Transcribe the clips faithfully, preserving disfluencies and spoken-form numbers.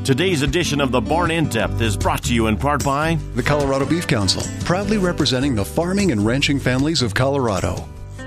Today's edition of the Barn In Depth is brought to you in part by the Colorado Beef Council, proudly representing the farming and ranching families of Colorado.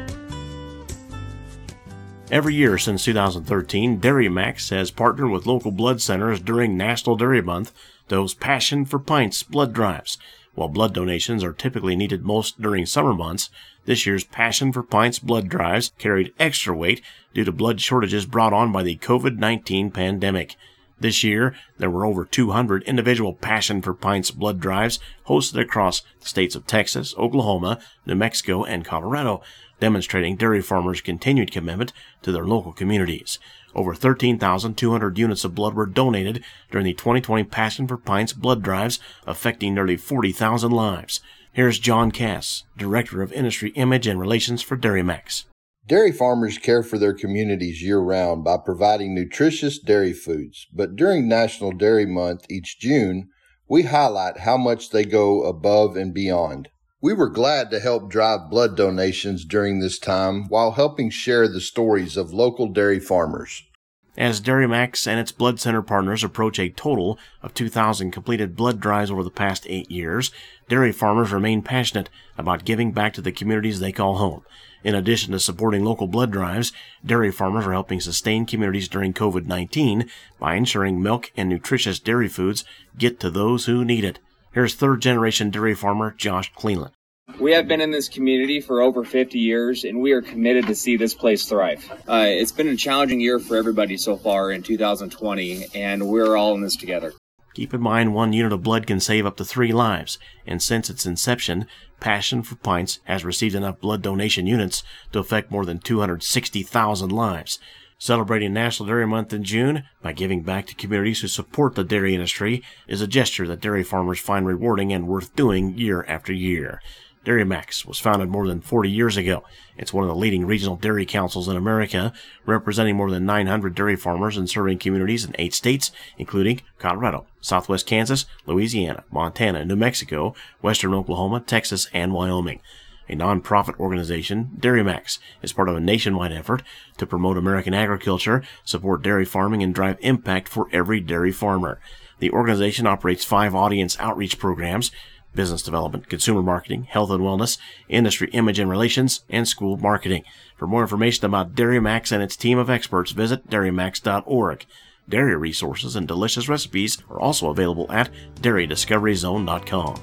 Every year since two thousand thirteen, Dairy Max has partnered with local blood centers during National Dairy Month to host Passion for Pints blood drives. While blood donations are typically needed most during summer months, this year's Passion for Pints blood drives carried extra weight due to blood shortages brought on by the covid nineteen pandemic. This year, there were over two hundred individual Passion for Pints blood drives hosted across the states of Texas, Oklahoma, New Mexico, and Colorado, demonstrating dairy farmers' continued commitment to their local communities. Over thirteen thousand two hundred units of blood were donated during the twenty twenty Passion for Pints blood drives, affecting nearly forty thousand lives. Here's John Cass, Director of Industry Image and Relations for Dairy Max. Dairy farmers care for their communities year-round by providing nutritious dairy foods, but during National Dairy Month each June, we highlight how much they go above and beyond. We were glad to help drive blood donations during this time while helping share the stories of local dairy farmers. As Dairy Max and its blood center partners approach a total of two thousand completed blood drives over the past eight years, dairy farmers remain passionate about giving back to the communities they call home. In addition to supporting local blood drives, dairy farmers are helping sustain communities during covid nineteen by ensuring milk and nutritious dairy foods get to those who need it. Here's third-generation dairy farmer Josh Cleveland. We have been in this community for over fifty years, and we are committed to see this place thrive. Uh, it's been a challenging year for everybody so far in two thousand twenty, and we're all in this together. Keep in mind, one unit of blood can save up to three lives, and since its inception, Passion for Pints has received enough blood donation units to affect more than two hundred sixty thousand lives. Celebrating National Dairy Month in June by giving back to communities who support the dairy industry is a gesture that dairy farmers find rewarding and worth doing year after year. Dairy Max was founded more than forty years ago. It's one of the leading regional dairy councils in America, representing more than nine hundred dairy farmers and serving communities in eight states, including Colorado, Southwest Kansas, Louisiana, Montana, New Mexico, Western Oklahoma, Texas, and Wyoming. A non-profit organization, Dairy Max is part of a nationwide effort to promote American agriculture, support dairy farming, and drive impact for every dairy farmer. The organization operates five audience outreach programs: business development, consumer marketing, health and wellness, industry image and relations, and school marketing. For more information about Dairy Max and its team of experts, visit dairy max dot org. Dairy resources and delicious recipes are also available at dairy discovery zone dot com.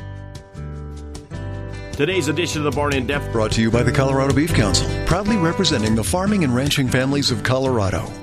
Today's edition of the Barn In Depth brought to you by the Colorado Beef Council, proudly representing the farming and ranching families of Colorado.